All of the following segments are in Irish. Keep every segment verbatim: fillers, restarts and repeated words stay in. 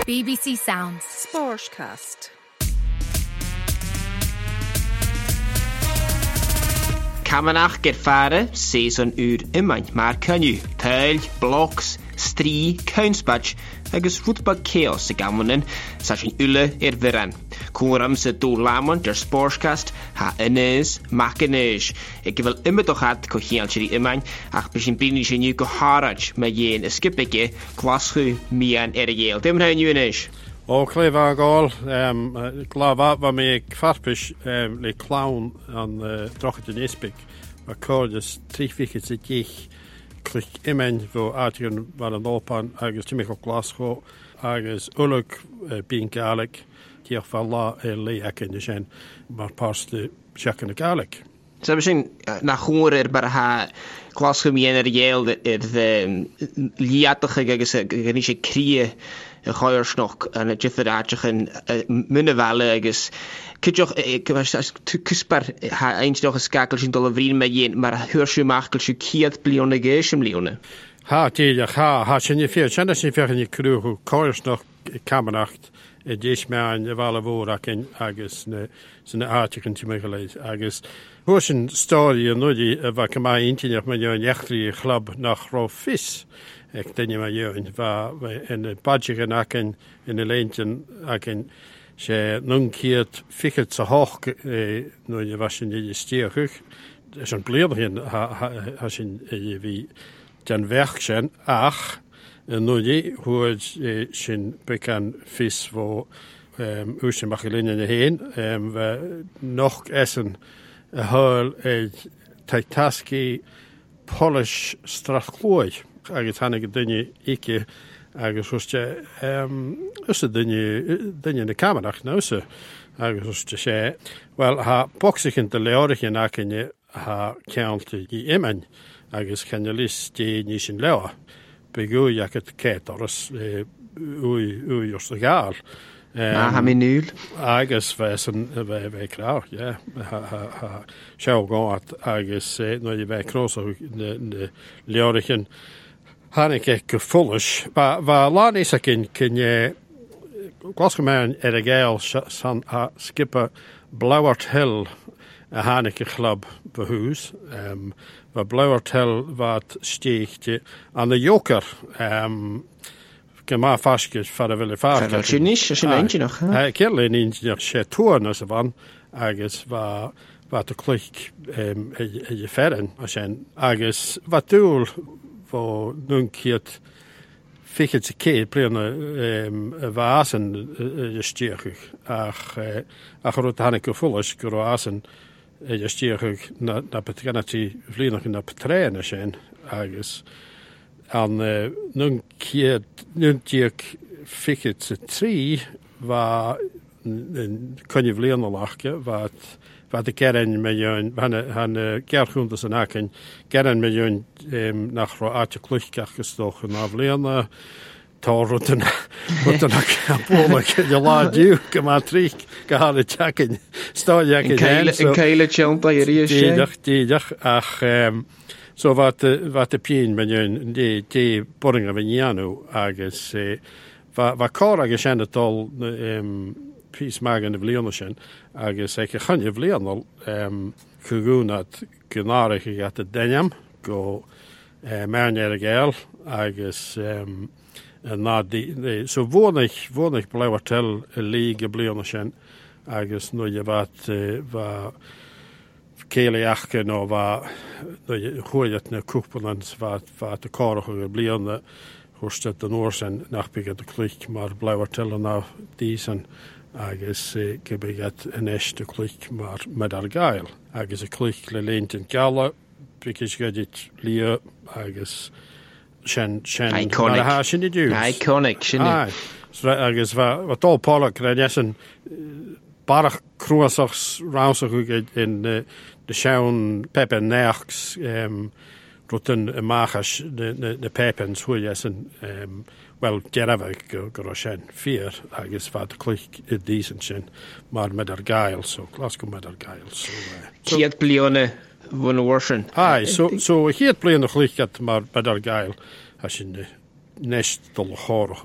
B B C Sounds Sportscast. Camanach ger fare, season ur ymaint mar cynnu, teil, blocs, stri, cownsbatch, agus rwtbag chaos y gamwnen, sa sy'n ule i'r fyran. Cwram sy'n dŵr lamon dyr Sportscast, ha ynys, mac ynys. E gyfel ymwydwch ad cochial sy'n ymain, ach bys sy'n byn i sy'n yw goharaj, mae yen ysgybegu, glaschu mian er y yeil. Dim rhaid yw ynys? O, clef ag ôl, um, glafa fa mi gfarpys um, le clawn an uh, drochet yn esbig. Mae cordys tri ficet y gych clic imen fo adion fan yn olpan agos tymig o glasgo agos ulwg uh, byn galeg diolch fa la e le ac yn ysyn mae'r pars dy siac yn y galeg. So bys sy'n na chwr i'r bar ha glaschu mian er y yeil i'r liadach agos gan eisiau cria y choir snoc yn y jyffyr adrych yn mynd y fale agos cydioch cysbar ha einstioch ysgagl sy'n dol o frin mae un mae'r hwrsio machgl sy'n ciad blion y geis ym liwn. Ha, diolch, ha, ha, sy'n ei ffyr, sy'n ei ffyr yn ei crw choir snoc camanacht y dys mewn y fal y fôr ac yn agos sy'n artig yn tymig o leid agos hwrs yn stori yn nwydi y fa cyma intinach mae'n yw'n iachri y chlab nach ro ffys ac dyn mae yw'n fa yn y badjig yn ac yn yn y leint ac yn se nwn ciad ffigyd sa hoch nwydi fa sy'n ei stiachwch sy'n bliodd hyn ha sy'n ei fi dan ferch sy'n ach yn nwydi hwyd sy'n becan ffys fo wysyn bach i lyn yn y hyn fe noch esyn y hyl e taitasgu polish strachlwy agos hannig y dyni iki agos wrste ys y dyni yn y camerach na ys agos wrste se wel ha bocsig yn dyleorych yn ac yn ha ciant i imen agos canelys di nis yn lewa begwy ac y cet oros wy wy os y gael Na, ha mi nŵl. Agos fe sy'n fe fe crawr, ie. Ha, ha, ha. Siaw gwaad agos no i fe cros o leorych yn hannig e gyffwlys. Fa lan is ac yn cyn gwasg mewn er y gael san a skipper Blauert Hill a hannig y chlub fy hws. Um, fa Blauert Hill fad stieg an y joker. Um, Gyma ffasgyd ffordd fel y ffarg. Fel sy'n nis, sy'n ein noch. Cerle yn un se tŵr nas y fan, agos fa dy clych y fferen, agos fa dŵl fo nhw'n ciad ffigyd y cyd brion y fa asyn y stiachwch, ach o'r hannig o ffwlys gyro asyn y stiachwch na beth gan ati flynach yn y petren ysyn, agos an nun kiet nun tiek fikket se tri va kan je vleerna lachke wat wat de kern met jou han han kerkhund as naken kern met jou nach ro atje kluchkach gestochen na vleerna toruten wat dan apolik je laat ju gematrik gehad checken sta je in kele chompa je die dag die dag ach so wat wat de pien men yn de de boring of yanu agus va va cor agus en het al um peace magen of leonishen agus ek gaan je vleernal um kugunat gnarige gat de denyam go marner gel agus um na die so wonig wonig blauertel league bleonishen agus no je wat va Kele achken og var hojet na kupelans var var de karige bliande horstet den årsen nachbygget de klik mar blauer tellen av disen agus gebiget en este klik mar medargail agus a klik le lenten gala because gedit lia agus shen shen iconic ha shen du iconic shen so agus va wat all polak redesen barach cruasachs rausach in de de schaun pepe nerks um roten machas de de de pepens hoe jesen um wel gerave groshen vier agus vat klik decent shin maar met der gail so klasko met der gail so kiet blione von worsen ai so so hiet blione klik at maar met der gail as in de nest dol horrig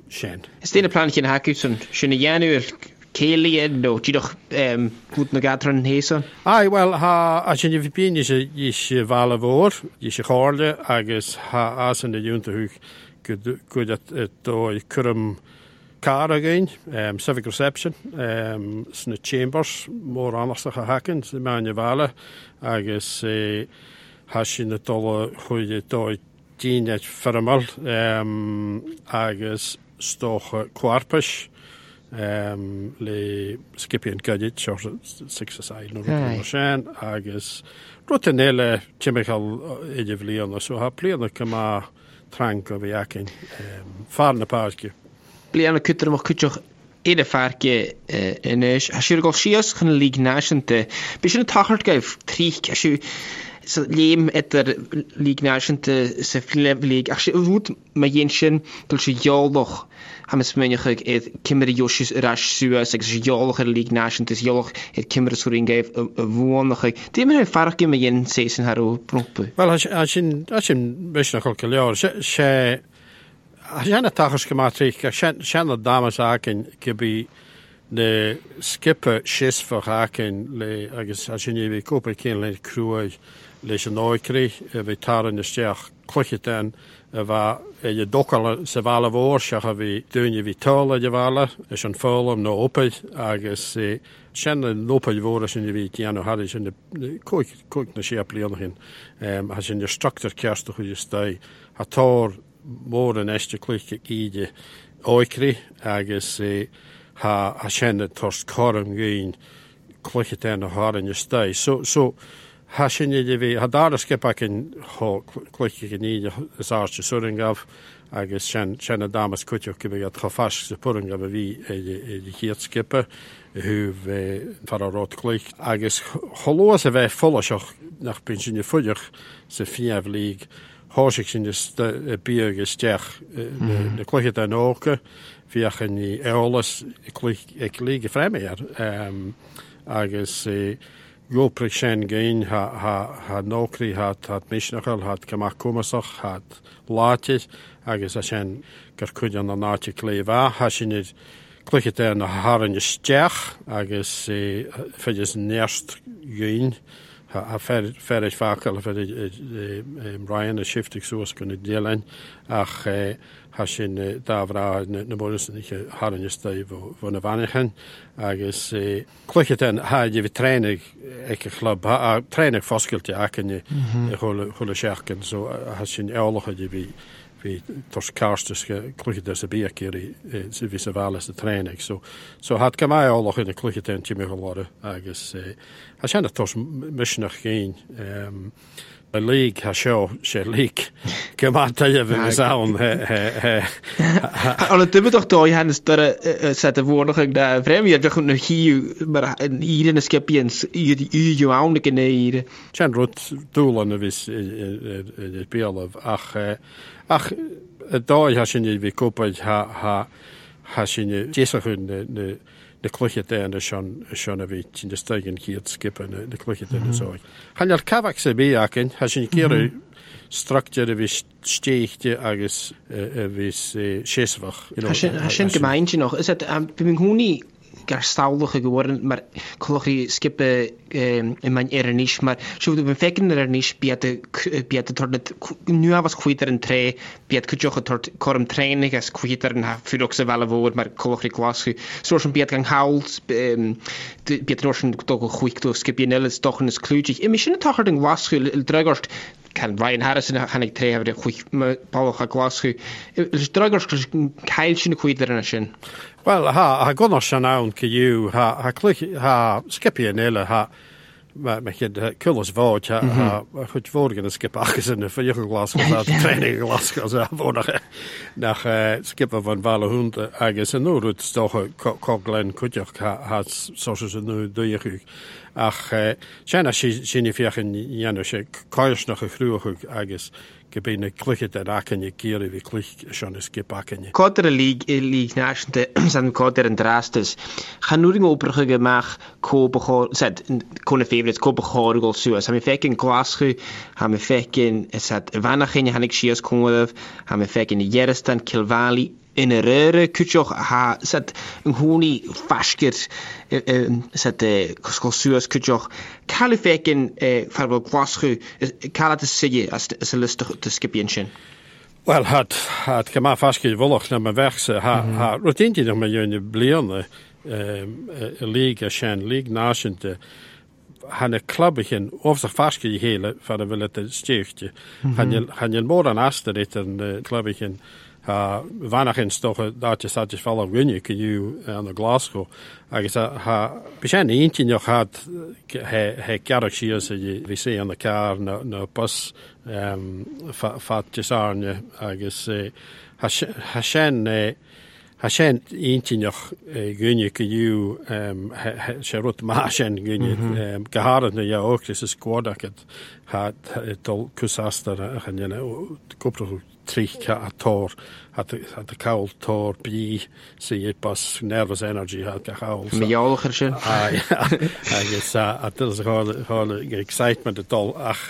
sin. Is déna plan cin haúson sinna dhéanúil céalaíon nó tí doch gut na gadran héson? Ai, well, ha a sin bhí bíine is bhela bhór, is sé cháirle agus ha as an na dúntathúch go dói curm car again, um, civic reception, um, sna chambers, mór annachsach a hacken, sy mewn i bhela, agus uh, ha sin na dola chuide dói dínet fermal, um, agus stocha kwarpish, um, le skipian gadget, sure, six aside, no shan, agus rutinele chemical edivlion, so ha pliana kama trank of yakin, um, farna parke. Bliana kutter mo kutjoch ede farke in is. As je gol sias gaan League Nation te. Bisschen tachert geef triek as je so leem et der League Nation te se League. As je moet ma jensjen dul je jaloch. Ham es menje gek et kimmer Joshis rash suas ek je jaloch er League Nation te jaloch et kimmer sorin geef wonige. Die men farke ma jen season haro proppe. Wel as as je as je bisschen kalkuleer se Jana tachas gematrich, shanna damas aken kibi ne skippe shis for haken le agus asini vi koper ken le cruai le noikri vi tar in de steach klocheten va je dokkale se vale voorschach vi dunje vi tole je vale is een volum no opel agus shanna lopel woorden sin vi tiano hadis in de koik koik na sheaplion hin as in de structure kerst hoe je stay hator mór an eiste cluiche ide oikri agus eh, ha a senne torst korm gyn cluiche ten a har in je stay. So, so ha sinne de vi, ha dar a skipakin ho cluiche gen ide is arche suringav agus senne damas kutjoch gybi at chafas se puringav a vi e de hiert skippe hu far a rot cluich agus holoas a ve follosoch nach pinsinne fujoch se fiav league Horsig in de bier gesteach de kloche dan ook via in die eolas ik liege vreemder um agus go preshen gain ha ha ha nokri hat hat mishnachal hat kemak komasach hat laatjes agus ashen kerkujan na naatje kleva hashin kloche dan har in gesteach agus fedjes nerst gain ha fer ferich vakel fer Ryan a shiftig soos kunnen delen ach ha sin davra na bonus ikke har en stay van de vanigen agus kluchet en ha je vi training ek club ha training faskelte aken je hole hole scherken so ha sin eolige je vi vi tos karstes kluchet des a biakeri se vi se vales de training so so hat kamai eolige in de kluchet en timi gelore agus ha sin tos misnach geen um a league ha show she league come on tell you the sound Al het we toch toe Hannes dat zet de woorden daar vreemd je toch nog hier maar hier in de skipiens die u jou aan de neer Chan rot doelen is de beel of ach ach daar has je we kopen ha ha has je jeser hun de de kloche en de schon schon a bit in de stegen hier skippen de kloche en zo. Han er kavak se beaken, has je keer structure vis steegte agus vis scheswach. Has je gemeintje nog, is het bim honi gar staulige geworden, maar kloche skippen in mijn ernisch, maar zo de fekken ernisch biete biete tot het nu was kwitter en tre biet kutjoch tot korm training as kwitter en ha fyroxe vale woord maar kloche klas so schon biet gang hault biet roschen toch goed to skipinelles toch een klutig emission tacherding was dragast kan Ryan Harrison han ik tre hebben goed Paul glas is dragast keilchen kwitter en sin Well, ha ha gonna shanaun ke you ha ha click ha skipinelle ha maar met je kullers voort ja ha goed vorige skip achs in de vier glas gehad training glas gehad vorige nach skippen van Valle hond agus en nu het toch Coglen kutjoch had zoals ze nu doe je ach China signifieren jano se kaers nog gegruig agus gebene klichet en aken je kere wie klich schon es gebakken je Kotter league league nationte zijn kotter en drastes gaan nu operige gemaak kopen zet kon favorites kopen gorgel so sam fek in Glasgow ha me fek in het weinig in han ik sies kon have me fek in Yerestan Kilvally in a rare kuchoch ha sat een honi fasker sat skossuas kuchoch kalifekin farbo gwaschu kala te sige as as a list te skipienshin. Wel, had had gema fasger volch na ma wegse ha ha rotintje nog met jone blione a league a shen league nation te han een clubbegin of zich fasger je hele van de willen te stichtje han je han je more an aster dit een clubbegin ha vanach toch dat je zat je vallen winnen kun je aan de Glasgow ik zei ha begin eentje nog had hij hij karakter je we zien aan de kar no no pas ehm fat je sarne ik zei ha ha shen ha shen eentje nog winnen kun je ehm charot maaschen winnen gehad na ja ook dus squad dat het had het al kusaster en je kopro trich a tor hat hat de kaul tor bi see it pas nervous energy hat de kaul me jolger schön ah ja I guess at this whole whole excitement de tol ach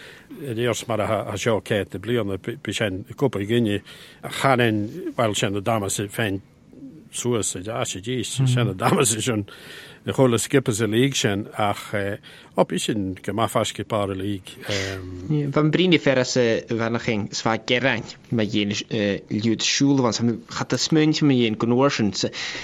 de eerst maar ha jo ket de blion de bischen kopa ginje gaan en wel zijn de dames fan soos ja she is zijn de dames schon de hele skippers league zijn ach op is een gemafaske paar league ehm van brinde ferse wanneer zwaar gerang met je luid schule want ze gaat de smuntje met je conversion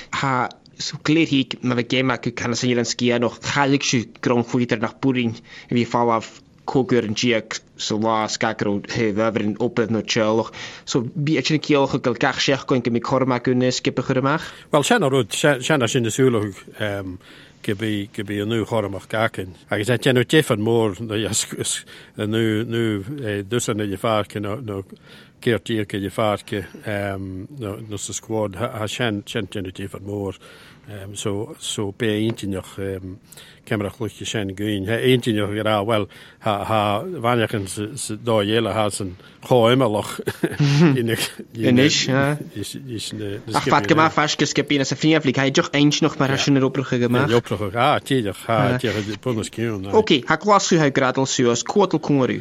ha so kleer ik maar we game ik kan ze hier skia nog galig schu grondvoeter naar pudding wie fall af koker en jack so la skakro he weverin op het no chelo so bi het een keer gekal kach zeg kon ik me korma kunnen skippen geremag wel zijn er goed zijn er in de zulu ehm gebi gebi een nieuw korma kaken hij zei je nou jeffen more dat je een nieuw nieuw dus aan je vaarke no no keert je ke je vaarke ehm no no se squad ha chen chen je jeffen more Um, so so be eentje nog um, camera glutje zijn gaan he eentje nog ja wel ha ha wanneer ze ze daar jelle had zijn goeiemeloch in de in is ja is is de ach wat gemaakt vast geskepien as vriendelijk hij toch eentje nog maar als een oproege gemaakt ja oproege ja tjie ga tegen de bonuskeer oké ha kwasu hij gradel suas kotel konru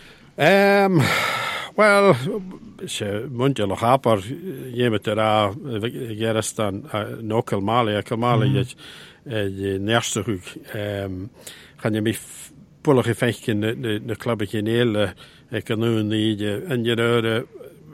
ehm well se mondje nog apar je met daar gerestan nokel male kamale je je nerste rug ehm gaan je me pulle gevechtje de de clubje hele ik kan nu niet en je de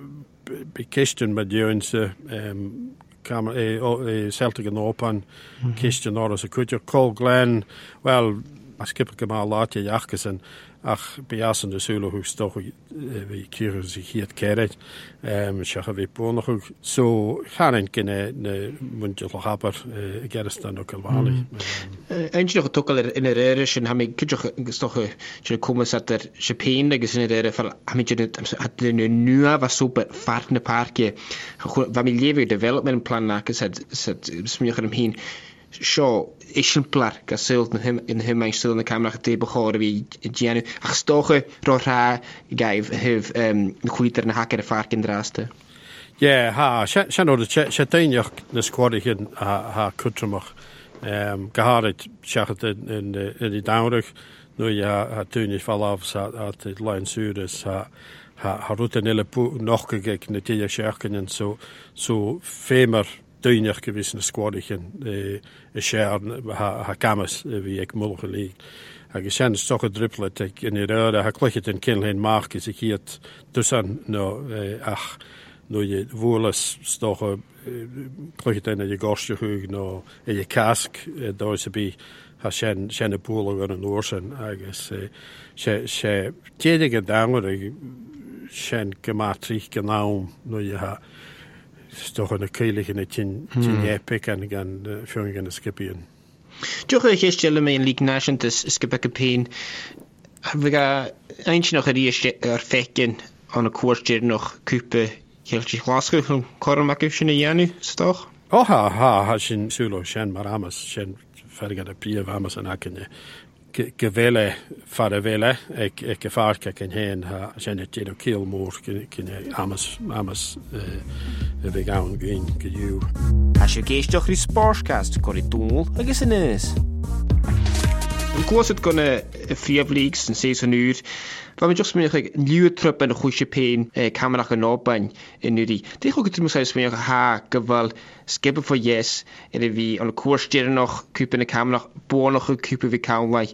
bekisten met jonse ehm kam eh Celtic en Open kisten or as a could your Cole Glen well as skipper kemal laatje jachkesen ach bejassen de zullen hoe toch we keren zich hier keret ehm zeggen we nog zo gaan en kunnen de mondje happer gerstan ook al wali eentje nog toch al in de rare en hem ik toch je komen zat er Japan de gezien de van hem je had de nu was super vaartne parkje familie development plan na gezet zet smeer hem heen Sure, exemplar gasult in him in him mijn stil in de camera getable horen wie Gianni ach stoge rora gave have um de goeiter na hakker vaak in draaste. Ja, ha, zijn er de chateinjach de squadigen ha ha kutremach ehm gehad zegt in in de in die downrug nu ja ha toen is val af zat at het line sudes ha ha ha rutenelle nog gekeken de tje scherken en zo zo femer duinig gewissen squadigen de share ha ha kamas wie ik mulge league ha gesehen toch een druplet ik in de rode ha klikt in kinlen mark is ik hier tussen no ach no je woeles toch klikt in je gostje hug no in je kask daar ze be ha shen shen de pool on een oorsen I guess she she tjedige damer shen gematrich genau no je ha toch een keilige net in in epic en gaan vuring in de skipien. Toch een gestelde me in League Nation dus skipekepien. We gaan eentje nog een eerste erfekken aan een koersje nog kupe heeltje Glasgow van Cormac in Janu, toch? Oh ha ha ha sin sulo shen maramas shen ferga de pie vamas en akene gevele fare vele ek ek gevaar kan heen ha shen het no kill more kin amas amas we gaan gaan you As je geest toch die sportcast corridor agus in is Gwasad gona friaflígs yn seis yn ŵr. Fa mae'n just mynd i'ch liw trwp yn y chwysio pen camerach yn obain yn ŵri. Dych o gyda'r mwysau ysmyn i'ch ha gyfal sgybl fo yes er i fi ond y cwrs dyr noch cwp yn y camerach bonoch y cwp fi cawnlau.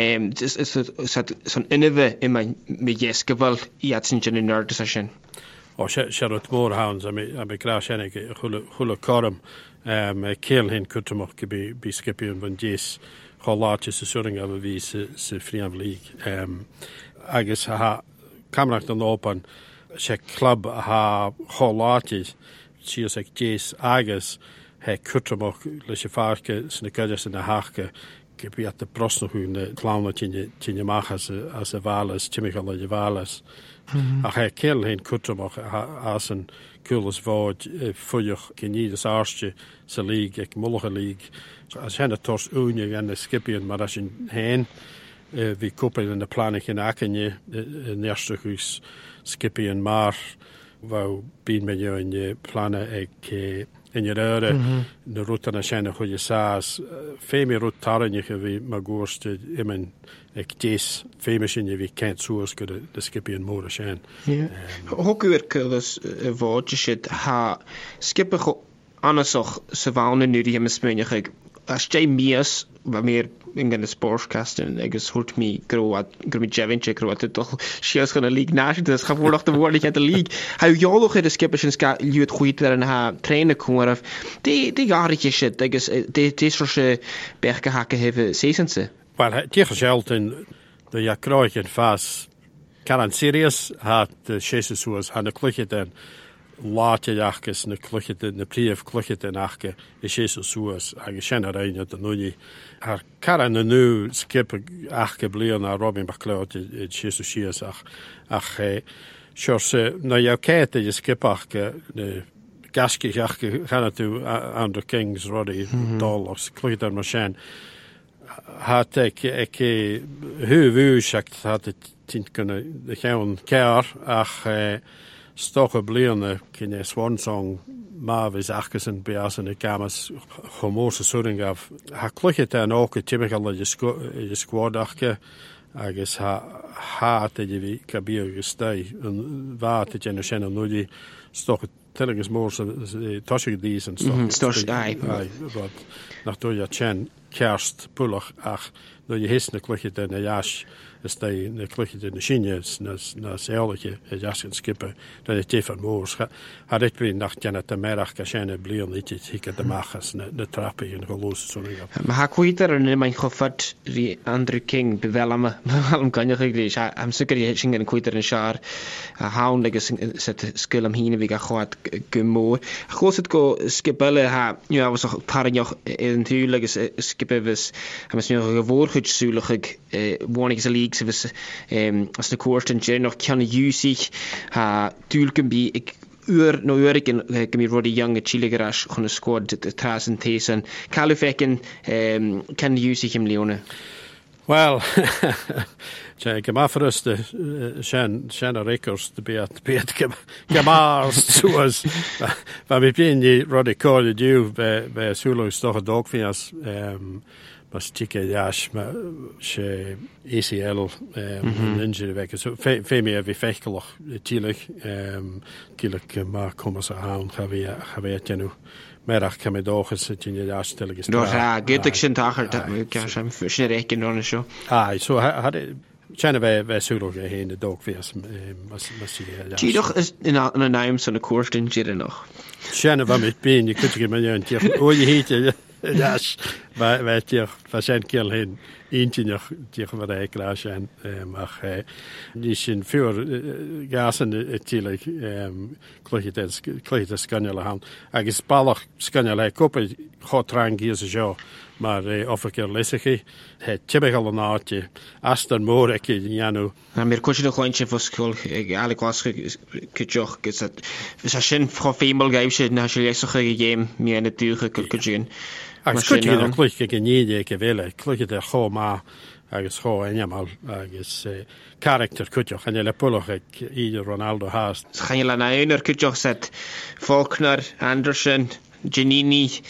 So'n unnyfe yma mi yes gyfal i at sy'n dyn yn nerd session. O, siarad môr hawns am ei gras enig chwlo corym cael hyn cwtymwch gyda sgybion fan jes choláte sa suring af vi sa friaflíg. Agus ha camrach an opan sé club ha choláte sios ag jes agus he cwtymwch leis y farke sy'n y gydas yn y hachge gybi at y brosnachw na clawna ti'n ymach as y falas, timichal y falas. Ach he cael hyn cwtymwch as yn cwlas fod ffwylwch gynnydd as arstio sa lig ag mwlwch y lig. As hen y tors únig yn y sgipion mar as yn hen, fi cwpl yn y planig yn ac yn yn erstwch hwys sgipion mar fawr byd mewn yn y plana ag yn yr øre, na rwt yn y sen y chwyd y sas. Femi rwt taran i'ch fi ma gwrst ymyn ag des femi sy'n i fi cent sŵs gyda y sgipion môr y sen. Hwgwyr cylwys y fod ysyd ha skipach anasoch sa fawn yn nŵri am ysmynach ag as jay mias wa meer in gan sportcasten agus hoort mi groat gro mi jevintje groat toch sias gaan 'n league national dus gewoon nog de woord in de league how joloch het skippersen ska luut goed daar en ha trainen komen of die die jaartje shit agus die die soort berge hakken hebben seasonse wel die geld in de ja kroeg en fas kan serious hat de Jesus was han 'n klutje dan láte jachgus na cluchite na príomh cluchite nachge is sé so suas agus sin a réine den nuí ar cara na nu skip achge blian a Robin Baclaud i sé so sias ach ach seo se na jou kéite je skipach na gaski achge ganna tú Andrew Kings Roddy Dall of cluchite mar sin hat ek ek hu vu sagt hat tint kunna de gaan kear ach stocha bliana cyn swan song maf is achgus yn bias yn y gamas chomor sa suring af ha clwychyd yn oca tymical y sgwad achga agos ha hat ydy fi gabio gysdau yn fad y gen y sen yn nwydi stocha tylygus môr sa tosig dys yn stoch ai nach dwy a chen kerst pwlach ach nwydi hysna clwychyd yn y iash ystau na clwychyd yn y syniad na seolich y jasyn skipper na y diffan môrs har et brin nach janet y merach ga sian y blion i ti hica dymachas na trapi yn golws swn i ma ha cwyder yn mae'n choffad ri Andrew King befel am am ganyach i gris am sygur i sy'n yn cwyder yn siar a hawn agus set sgyl am hyn i fi ga chwad gymor chwsyd go skipele ha nu a was auch parinjoch yn tŵl agus skippe fys am ys nioch gyfwrchyd sŵlach ag warnig is a league so was um as the court and gen of can use ha dul can be uur no uur kan kan be Roddy Young a Chile garage on a squad the Tasen Tasen Califecken um can use him Leone well Jay Gamafrus the Shan Shanna Records to be at be at Gamars was va vi been Roddy Cole du be Sulu stoch dog fias um mas tike jash ma she A C L um injury weg so fe me vi fechkeloch tielig um kilik ma kommas aan ga we ga we tenu merach kan me doges tin jash teleg no ja getek sin tacher dat me kan sam fishne reken on show ah so had China ve ve sulo ge hin de dog fias mas mas ja die doch is in a name so a course in jira noch China va mit bin you could get me on o je hit Yes, maar weet je, we zijn kiel heen, eentje nog tegen wat ik klaar zijn, maar die zijn veel gassen natuurlijk, krijg je het, krijg je het scannelen aan. Ik is ballig scannelen, kopen, gaat rang hier zo, maar of ik er lesig, het typical een naadje, als dan moor ik in janu. Na meer kost je nog eentje voor school, alle klas kutjoch, is dat, is als je van female geefje, na je lesig gegeven, meer in de duur kutjoen. Agus kutje na klutje gníide ke vele klutje de cho ma agus cho enjamal agus character kutjoch en le poloch ek ieder Ronaldo haast. Gaan je la na einer kutjoch set Faulkner, Anderson, Giannini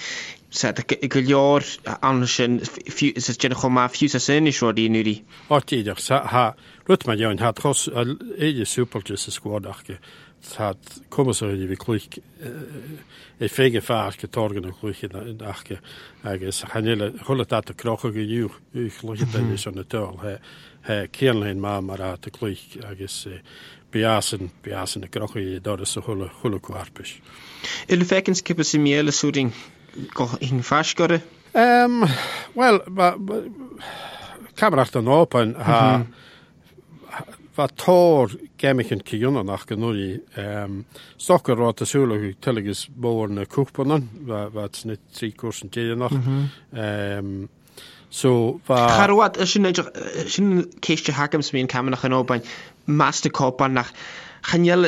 said go leor an sin is gen chomá fiú a sin is rodí nuí. Átíidir ha rut mai dein hat chos éidir supergus a squadachke hat kommmmerí vi kluich é fége faar getorgen a kluich dachke agus hanile cholle dat a kroche gejuch uchloch is an tol he he keellein ma mar a te kluich agus beasen beasen de kroche dat is a cholle cholle kwarpes. Il fekens kippe si méle soeding go hin fasgore? Um, well, kameracht an open ha wat tor gemichen kijunner nach genoi um, stokker rot sule tilliges borne koekpannen wat net tri kursen te nach um, so va wat sin kechte hakems mé kam nach an open master kopan nach Chanel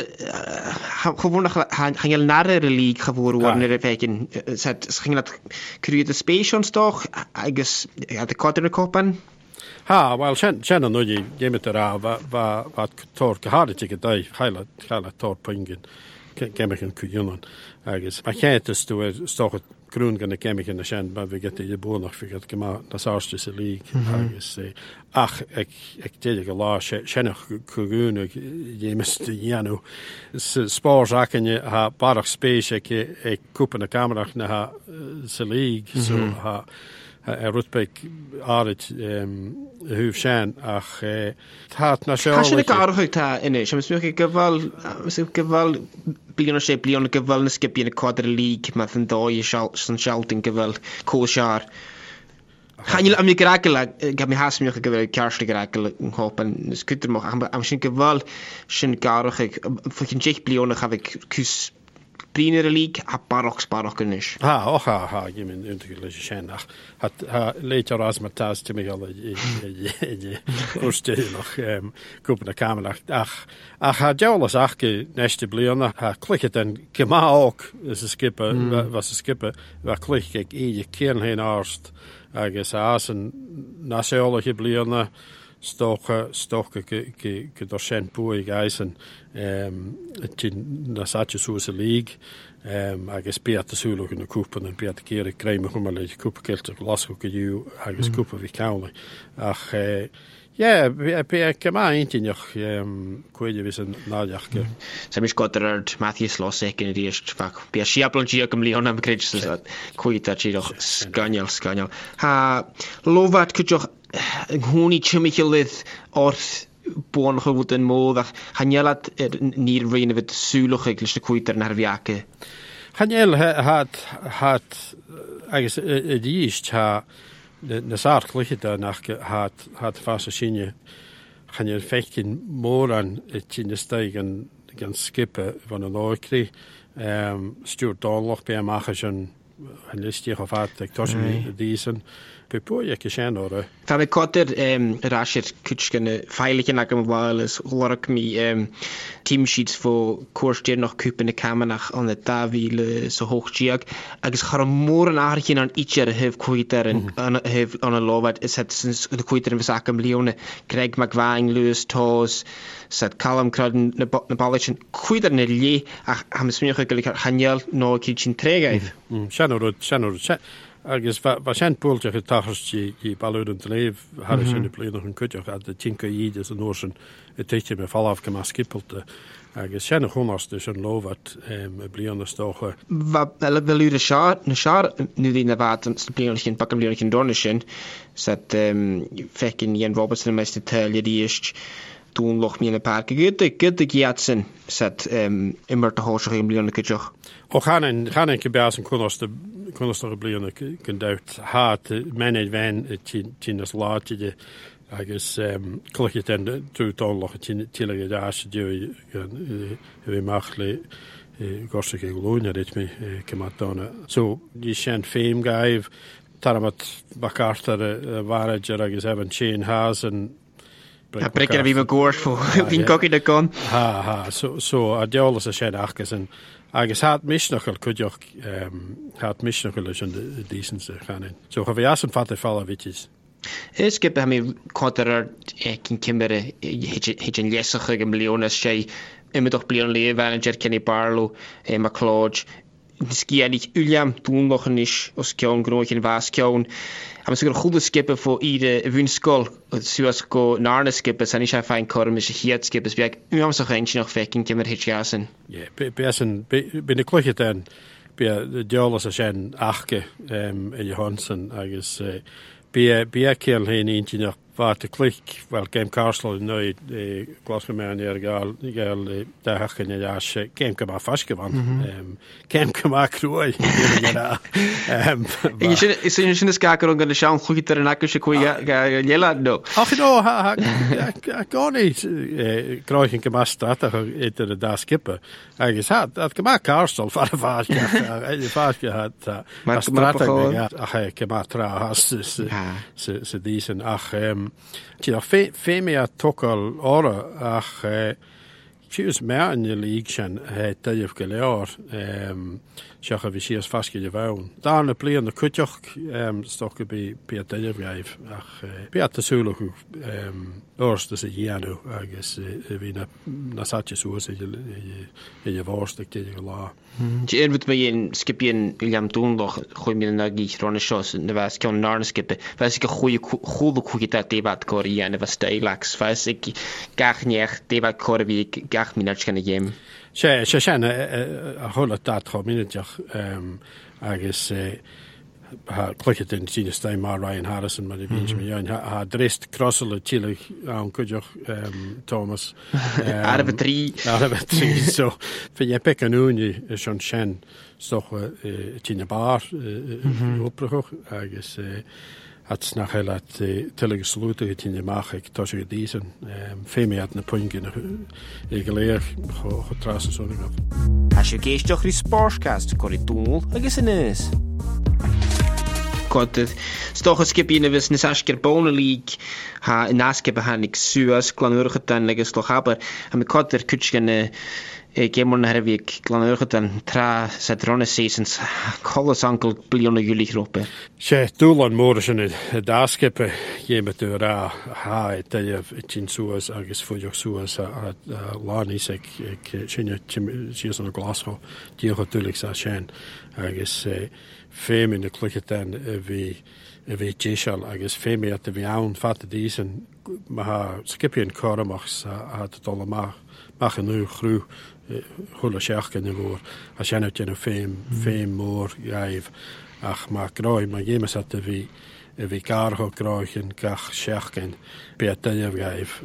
gewoon chanel narre league gewoon worden er vegen zet ging dat creëer de space ons toch agus ja de quarter kopen ha wel chen chen no je je met er va va wat tor gehad ik dai heile heile tor pingen kemiken kujonen agus ma het to stoch groen gan kemiken de chen maar we get je bo nog figet gema das arste se league agus ach ek ek dedig a lá senach kugun je mist janu spars aken ha barach space ek ek kopen a kamerach na ha se league so ha er rutbek arit huf shan ach hat na show Hashin garach ta in is mis mé geval geval blion sé blion geval na skip in a quadra league ma an dói san shouting geval koolsjaar Chanil am grakel gab mi has mir gevel karsle grakel hopen skutter mo am sin geval sin garach fukin jech blion have ik kus Premier League a baroks barokenish. Ha, och ha, ha, je min untergelig schenach. Hat ha later as matas te mig alle je kurste nog ehm kopen de kamer ach ach ha jawlas ach ge neste bliona ha kliket en kema ook is a skipper was a skipper wa klik ik e kern heen arst agus asen nasiolige bliona stoche stoche ke ke ke do schen poe geisen ehm tin na satje soose league ehm agus beat sulo in de koepen en beat kere kreme humale koepkelt lasco ke ju agus koepen vi kaule ach eh ja be kema intin nog ehm koeje wissen nadjachke Sam is got er Matthews Losek in die eerst vak be siaplon gi am Leon am kredits dat koeje dat ji doch scanjal scanjal ha lovat ku joch honi chimichelydd o'r bon chwyd yn modd ach hanyelat er ni'r rhain efo sŵlwch ag lysna cwyter yn harfiace Haniel had had agus y dîst ha na sa'r clychyd nach had had fas a sinne Haniel fechkin môr an y tîn ystau gan gan skippe van yn oicri um, Stuart Donloch be am achas yn yn listiach o fat ag tosmi dísan pe po je keshen ore Fa me kotter um, rasher kutschken feilichen ag am weil is lork mi um, team sheets fo koorsteer noch kupen de kamerach an de davile so hoogjiag agus gar môr an aartjin an itcher hef kuiter en an hef an a lovat is het de kuiter en sak am Leone Greg McVang Lewis Toes sat Callum Crudden na na ballchen kuiter ne le ach ham smioch gelik Haniel no kitchen tregeif Shanor Shanor agus va sent pultje getachs die baluden te leef har in de play nog een kutje gehad de tinke ied is een oorsen het tichtje me fall af kema skippelte agus senne honnas dus een lovat em bliande stoge va wel u de schar na schar nu die na waten blianchen pakken blianchen dornischen sat em fekin Ian Robertson meeste telje die is toen loch mi in een paar gute gute giatsen sat em immer te hoog in bliande kutjoch och gaan en gaan en kebaas en konnas de konnas de bliande kunduit haat manage van tinnas laatje agus um, klokje ten de tu tonloch tillige daas je we machle gorsige gloine dit me kematona so die shen fame gave taramat bakarter warager agus even chain has en Ja, brekker wie me goors voor wie kokkie de kon. Ha ha so so adiolas a shed achges en agus hat misnochel could joch um hat misnochel is de decent gaan in. So have as een fatte fall witjes. Es gibt ha mir konter kin kimbere hegen lesige miljoen as shay immer doch blion lewe en Kenny Barlow en McLeod ski niet Uliam toen nog is als Kjón groot in was Kjón. Maar ze gaan goede skippen voor iedere winskol. Zoals go naar de skippen, zijn niet fijn korm is hier skippen. Dus ik nu zo geen nog veking te met het jassen. Ja, ben ben de kloche dan. Ben de jolas zijn achke in je Hansen agus ben ben kerel heen eentje nog wat de klik wel game Castle nu de Glasgow man hier gal gal daar hakken je jas game kan maar vastgewand game kan maar krooi ja ehm je zit is je zit skaker om de schaam goed te renakken je kon je jela no ach no ha gar niet krijgen kan maar strategie het er daar skippen eigenlijk had dat kan maar Castle van de vaas je vaas gehad maar strategie ja ach kan maar trouwens ze ze die zijn ach Tja, fe me toch al ora ach Sius meer in de league het dat geleerd ehm zeg we sies vast je wou daar een player de kutjoch ehm stokke bij bij dat geef ach bij te zullen ehm oors dat is ja nou agus wie na na satje so is je je worst dat je la je moet me in skipien William doen nog gooi me na die ronde shows de was kan naar skippen was ik een goede goede goede dat debat Korea en was stylax was ik gar niet debat Korea wie ik gar minach kan game Ze ze zijn een hele tijd gemeenschap ehm agus ha klikt in zien staan maar Ryan Harrison maar die weet me ja ha drest crossele chile aan kujog ehm Thomas out of three out of three so voor je pick en unie is schon schön toch in de bar oproeg agus het nachher laat tellige sluten het in de maag ik toch je deze veel meer had een punt in ik leer getrassen zo nog als je geest toch die sportcast corridor agus in is God stoch het skip in de business asker bone league ha in aske behandig suas klanurge dan leges toch aber am kotter kutschen Ik heb maar een week klaar dan tra zetronne seasons colles uncle biljoen jullie groepen. Ze doelen morgen het daskippen je met de ra ha het je het in zoals agus voor je zoals lanis ik ik zie je zie zo'n Glasgow die natuurlijk zo zijn agus fame in de klikt dan wie wie Jeshal agus fame at de aan vatte deze maar skipien kormachs had het allemaal maken nu groe hulle scherken in voor als je net een fame fame more jijf ach maar groei maar je moet dat wie wie kargo krijgen kach scherken bij dat je jijf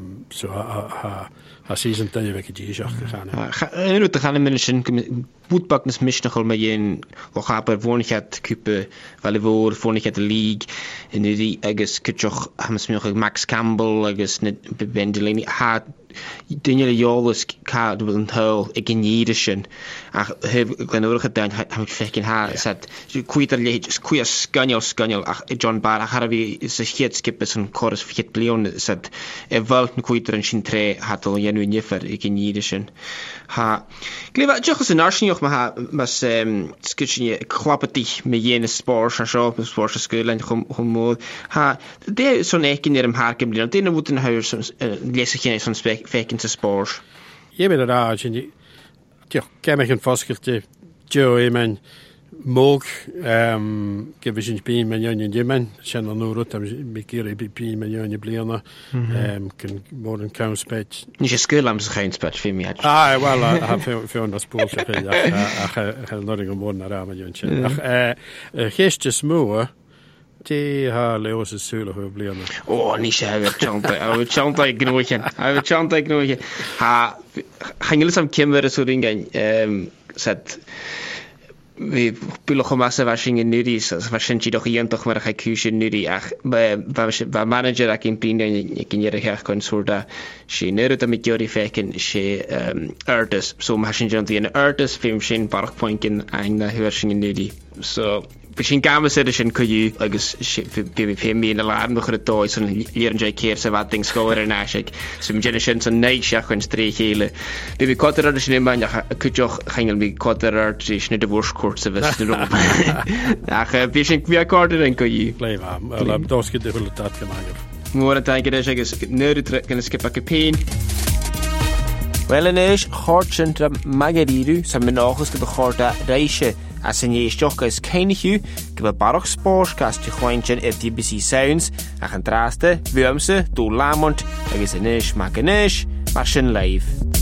zo ha ha season dat je weg die scherken gaan en nu te gaan in mensen voetbalkens misschien nog met je wat hebben voornigheid kupen wel voor voornigheid de league en die agus kutjoch hebben ze Max Campbell agus net bewendeling ha Daniel Jolis kaart wil een huil ik in jiddischen ach heb ik ben nodig gedaan heb ik fucking ha zat kuiter leeg kuia scanjal scanjal ach John Barr har vi is het skip is een chorus vergeet bleon zat er wel een kuiter en sin tre had al jenu nefer ik in jiddischen ha gleva jochs en arsenioch maar ha mas skitchen je klappeti met jene sport en zo sport school en kom kom ha de zo'n ek in ihrem haar gebleven den moeten huis lezen geen zo'n feken te sport. Je bent er aan je ja ken ik een vastgelte Joe Eman moog ehm gewissen pin miljoen in Jemen zijn er nu rot met keer pin miljoen in Bleena ehm kan worden countspatch niet je school am geen spatch voor mij ah wel ik heb veel veel dat spoel zeg ja ik heb nog een woord naar miljoen ach eh gistjes moe die ha leos is zullen we Bleena oh niet zo we chanta we chanta ignoren we chanta ignoren ha gaan jullie samen kimmer zo dingen ehm zet we pilloch massa washing in nudis as fashion chi doch ient doch maar geküche nudi ach ba manager ak in pin ik in jere her kon sorda she nere met jori feken she um artist so machine jant in artist film shin park point in ein hörsching in nudi so Misschien gaan we zeggen kun je agus P me in de laden nog het toys en hier en keer ze wat dingen scoren en als ik zo met generation zo'n nice gewoon streek hele bij we kotter er dus in man ja kun je ook gaan we kotter er dus niet de worstkoorts ze wist erop ja misschien wie kotter dan kun je blijven aan laat dat het de hele tijd gemaakt maar dan denk ik dat ik is nerd kunnen skippen kapeen Wel yn eich chortyn dra magadiru sy'n mynd ochos gyda chorda reisio a sy'n eistioch gais cainichiw gyda barwch sportscast i chwaintyn i'r D B C Sounds ac yn draste, fiamse, dŵ lamont agos yn eich mag yn eich, mar sy'n live.